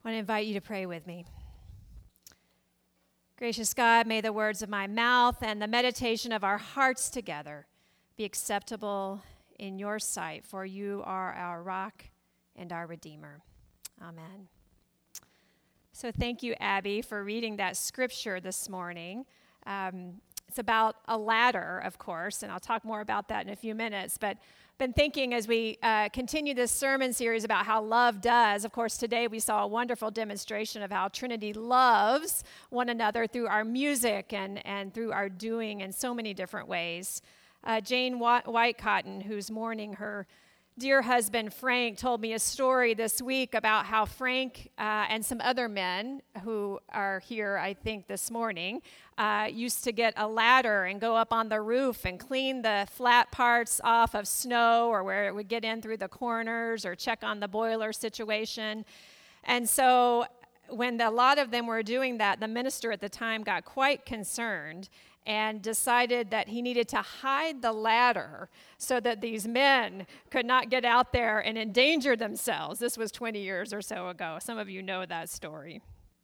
I want to invite you to pray with me. Gracious God, may the words of my mouth and the meditation of our hearts together be acceptable in your sight, for you are our rock and our Redeemer. Amen. So thank you, Abby, for reading that scripture this morning. It's about a ladder, of course, and I'll talk more about that in a few minutes, but been thinking as we continue this sermon series about how love does. Of course, today we saw a wonderful demonstration of how Trinity loves one another through our music and through our doing in so many different ways. Jane Whitecotton, who's mourning her dear husband, Frank, told me a story this week about how Frank and some other men who are here, I think, this morning, used to get a ladder and go up on the roof and clean the flat parts off of snow or where it would get in through the corners or check on the boiler situation. And so when a lot of them were doing that, the minister at the time got quite concerned and decided that he needed to hide the ladder so that these men could not get out there and endanger themselves. This was 20 years or so ago. Some of you know that story.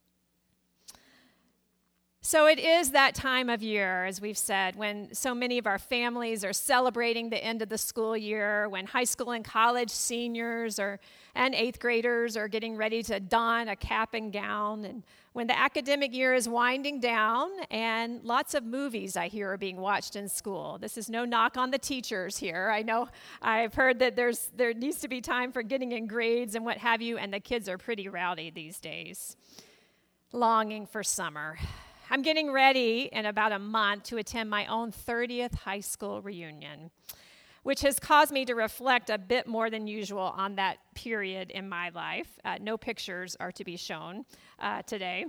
So it is that time of year, as we've said, when so many of our families are celebrating the end of the school year, when high school and college seniors and eighth graders are getting ready to don a cap and gown, and when the academic year is winding down, and lots of movies I hear are being watched in school. This is no knock on the teachers here. I know I've heard that there needs to be time for getting in grades and what have you, and the kids are pretty rowdy these days, longing for summer. I'm getting ready in about a month to attend my own 30th high school reunion, which has caused me to reflect a bit more than usual on that period in my life. No pictures are to be shown today.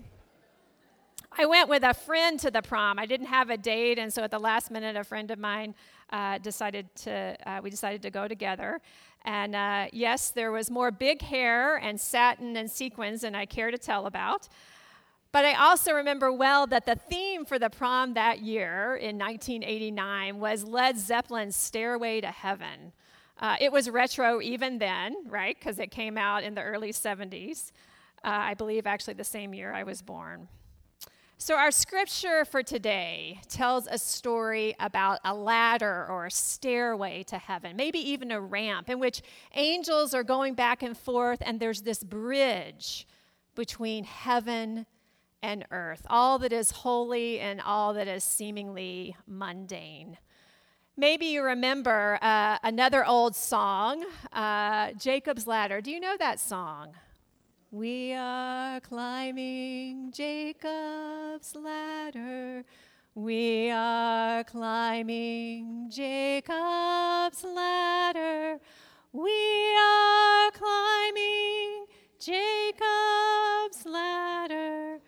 I went with a friend to the prom. I didn't have a date, and so at the last minute, a friend of mine we decided to go together. And yes, there was more big hair and satin and sequins than I care to tell about. But I also remember well that the theme for the prom that year in 1989 was Led Zeppelin's Stairway to Heaven. It was retro even then, right, because it came out in the early 70s. I believe actually the same year I was born. So our scripture for today tells a story about a ladder or a stairway to heaven, maybe even a ramp in which angels are going back and forth, and there's this bridge between heaven and earth, all that is holy and all that is seemingly mundane. Maybe you remember another old song, Jacob's Ladder. Do you know that song? We are climbing Jacob's ladder. We are climbing Jacob's ladder. We are climbing Jacob's ladder.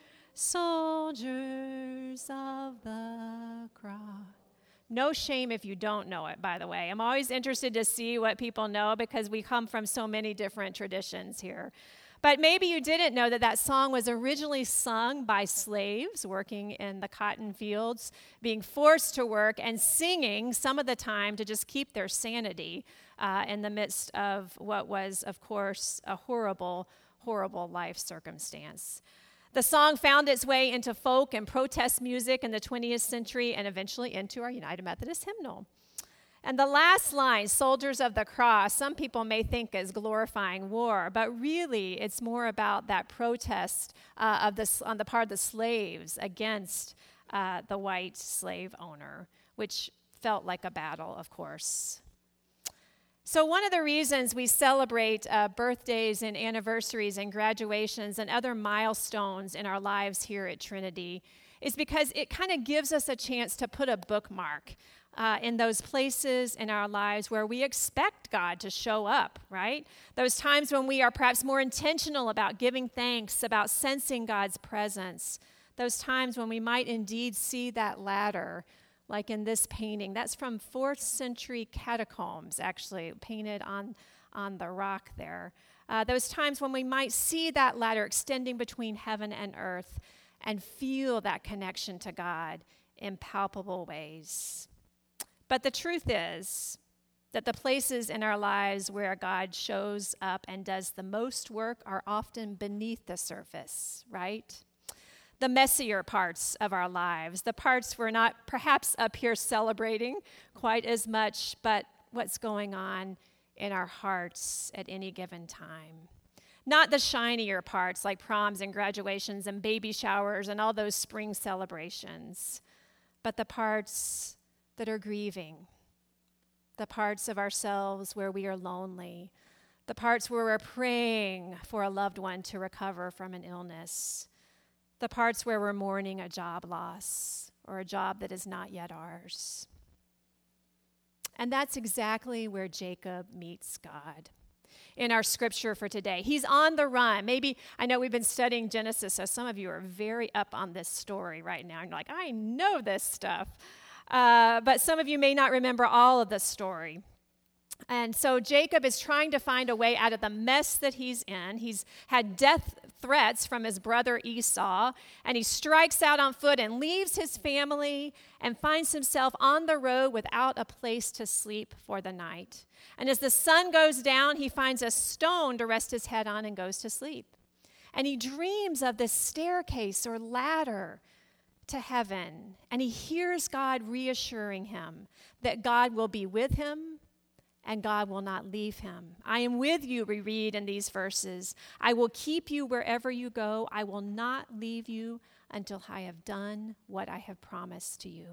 Soldiers of the cross. No shame if you don't know it, by the way. I'm always interested to see what people know because we come from so many different traditions here. But maybe you didn't know that song was originally sung by slaves working in the cotton fields, being forced to work and singing some of the time to just keep their sanity in the midst of what was, of course, a horrible, horrible life circumstance. The song found its way into folk and protest music in the 20th century and eventually into our United Methodist hymnal. And the last line, soldiers of the cross, some people may think is glorifying war, but really it's more about that protest on the part of the slaves against the white slave owner, which felt like a battle, of course. So one of the reasons we celebrate birthdays and anniversaries and graduations and other milestones in our lives here at Trinity is because it kind of gives us a chance to put a bookmark in those places in our lives where we expect God to show up, right? Those times when we are perhaps more intentional about giving thanks, about sensing God's presence. Those times when we might indeed see that ladder, like in this painting. That's from 4th century catacombs, actually, painted on the rock there. Those times when we might see that ladder extending between heaven and earth and feel that connection to God in palpable ways. But the truth is, that the places in our lives where God shows up and does the most work are often beneath the surface, right? The messier parts of our lives, the parts we're not perhaps up here celebrating quite as much, but what's going on in our hearts at any given time. Not the shinier parts like proms and graduations and baby showers and all those spring celebrations, but the parts that are grieving, the parts of ourselves where we are lonely, the parts where we're praying for a loved one to recover from an illness, the parts where we're mourning a job loss or a job that is not yet ours. And that's exactly where Jacob meets God in our scripture for today. He's on the run. Maybe, I know we've been studying Genesis, so some of you are very up on this story right now. You're like, I know this stuff. But some of you may not remember all of the story. And so Jacob is trying to find a way out of the mess that he's in. He's had death threats from his brother Esau, and he strikes out on foot and leaves his family and finds himself on the road without a place to sleep for the night. And as the sun goes down, he finds a stone to rest his head on and goes to sleep. And he dreams of this staircase or ladder to heaven, and he hears God reassuring him that God will be with him and God will not leave him. I am with you, we read in these verses. I will keep you wherever you go. I will not leave you until I have done what I have promised to you.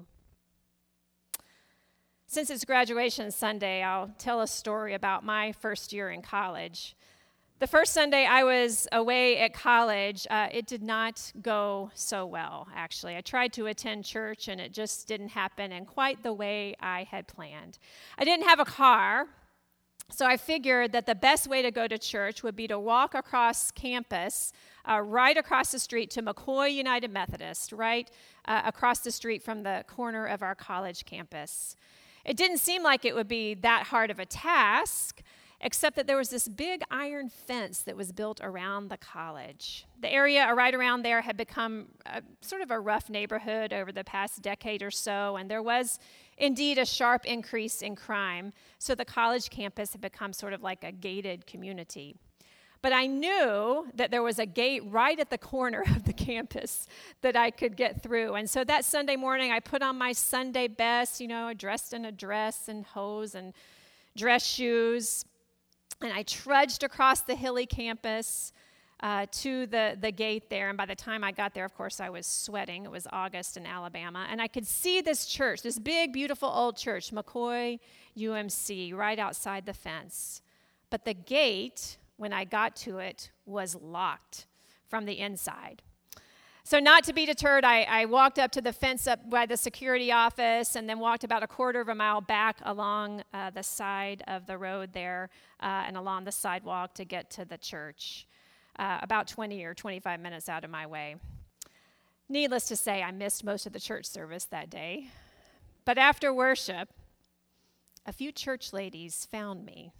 Since it's graduation Sunday, I'll tell a story about my first year in college. The first Sunday I was away at college, it did not go so well, actually. I tried to attend church, and it just didn't happen in quite the way I had planned. I didn't have a car, so I figured that the best way to go to church would be to walk across campus, right across the street to McCoy United Methodist, right across the street from the corner of our college campus. It didn't seem like it would be that hard of a task, except that there was this big iron fence that was built around the college. The area right around there had become sort of a rough neighborhood over the past decade or so, and there was indeed a sharp increase in crime, so the college campus had become sort of like a gated community. But I knew that there was a gate right at the corner of the campus that I could get through. And so that Sunday morning, I put on my Sunday best, dressed in a dress and hose and dress shoes. And I trudged across the hilly campus to the gate there. And by the time I got there, of course, I was sweating. It was August in Alabama. And I could see this church, this big, beautiful old church, McCoy UMC, right outside the fence. But the gate, when I got to it, was locked from the inside. So not to be deterred, I walked up to the fence up by the security office and then walked about a quarter of a mile back along the side of the road there and along the sidewalk to get to the church, about 20 or 25 minutes out of my way. Needless to say, I missed most of the church service that day. But after worship, a few church ladies found me.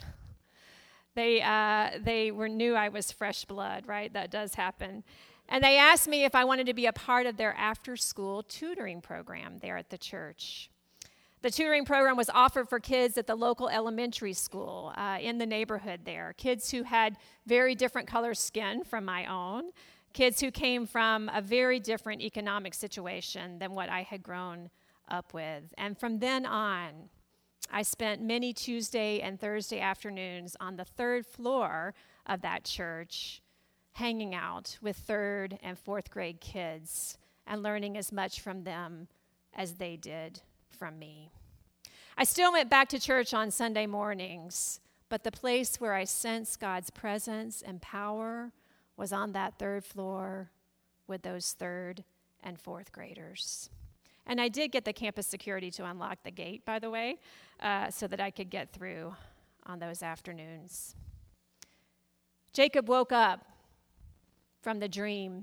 They knew I was fresh blood, right? That does happen. And they asked me if I wanted to be a part of their after-school tutoring program there at the church. The tutoring program was offered for kids at the local elementary school in the neighborhood there, kids who had very different color skin from my own, kids who came from a very different economic situation than what I had grown up with. And from then on, I spent many Tuesday and Thursday afternoons on the third floor of that church, hanging out with third and fourth grade kids and learning as much from them as they did from me. I still went back to church on Sunday mornings, but the place where I sensed God's presence and power was on that third floor with those third and fourth graders. And I did get the campus security to unlock the gate, by the way, so that I could get through on those afternoons. Jacob woke up from the dream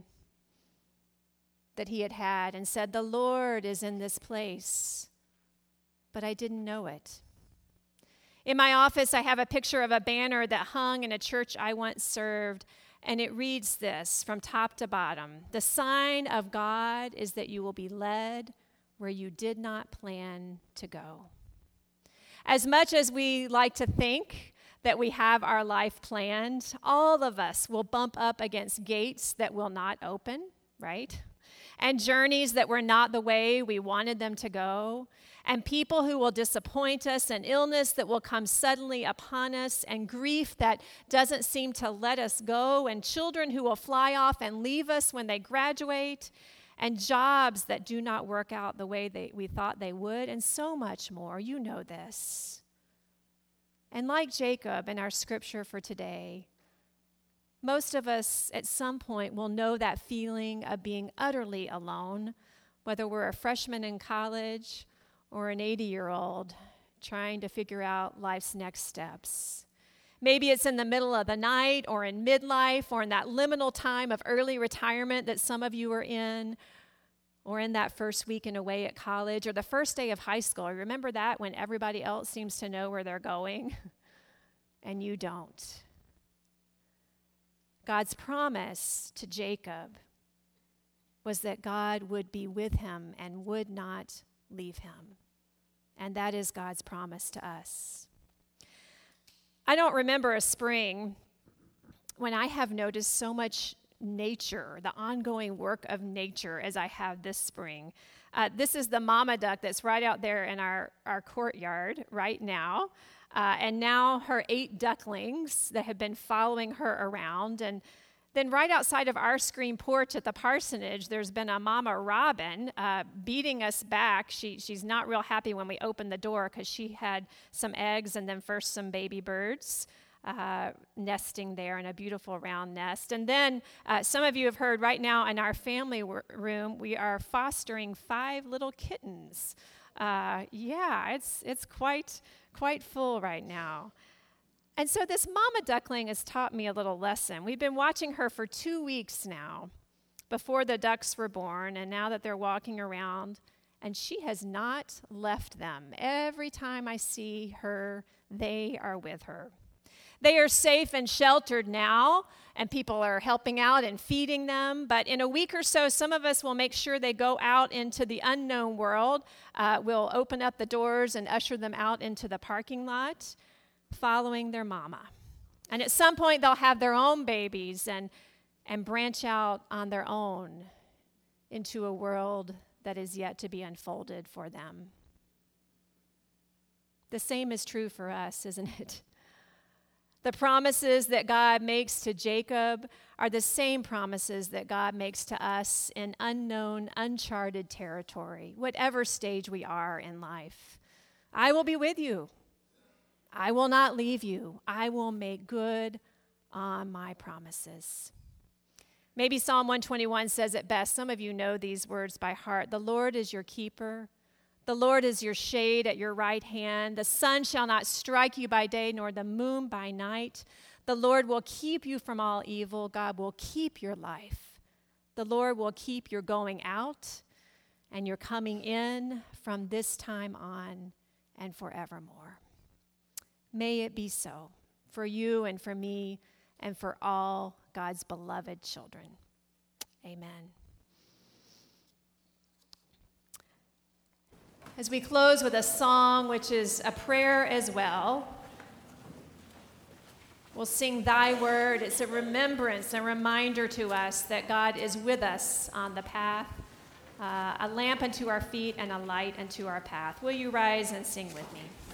that he had had and said, "The Lord is in this place," but I didn't know it. In my office, I have a picture of a banner that hung in a church I once served, and it reads this from top to bottom: "The sign of God is that you will be led where you did not plan to go." As much as we like to think that we have our life planned, all of us will bump up against gates that will not open, right? And journeys that were not the way we wanted them to go, and people who will disappoint us, and illness that will come suddenly upon us, and grief that doesn't seem to let us go, and children who will fly off and leave us when they graduate, and jobs that do not work out the way we thought they would, and so much more. You know this. And like Jacob in our scripture for today, most of us at some point will know that feeling of being utterly alone, whether we're a freshman in college or an 80-year-old trying to figure out life's next steps. Maybe it's in the middle of the night or in midlife or in that liminal time of early retirement that some of you are in, or in that first weekend away at college, or the first day of high school. Remember that, when everybody else seems to know where they're going and you don't. God's promise to Jacob was that God would be with him and would not leave him. And that is God's promise to us. I don't remember a spring when I have noticed so much nature, the ongoing work of nature, as I have this spring. This is the mama duck that's right out there in our courtyard right now. And now her 8 ducklings that have been following her around. And then right outside of our screen porch at the parsonage, there's been a mama robin beating us back. She's not real happy when we open the door because she had some eggs and then first some baby birds nesting there in a beautiful round nest. And then some of you have heard right now in our family room, we are fostering 5 little kittens. It's quite full right now. And so this mama duckling has taught me a little lesson. We've been watching her for 2 weeks now, before the ducks were born, and now that they're walking around, and she has not left them. Every time I see her, they are with her. They are safe and sheltered now, and people are helping out and feeding them. But in a week or so, some of us will make sure they go out into the unknown world. We'll open up the doors and usher them out into the parking lot, following their mama. And at some point, they'll have their own babies and branch out on their own into a world that is yet to be unfolded for them. The same is true for us, isn't it? The promises that God makes to Jacob are the same promises that God makes to us in unknown, uncharted territory, whatever stage we are in life. I will be with you. I will not leave you. I will make good on my promises. Maybe Psalm 121 says it best. Some of you know these words by heart. The Lord is your keeper. The Lord is your shade at your right hand. The sun shall not strike you by day, nor the moon by night. The Lord will keep you from all evil. God will keep your life. The Lord will keep your going out and your coming in from this time on and forevermore. May it be so for you and for me and for all God's beloved children. Amen. As we close with a song, which is a prayer as well, we'll sing Thy Word. It's a remembrance, a reminder to us that God is with us on the path, a lamp unto our feet and a light unto our path. Will you rise and sing with me?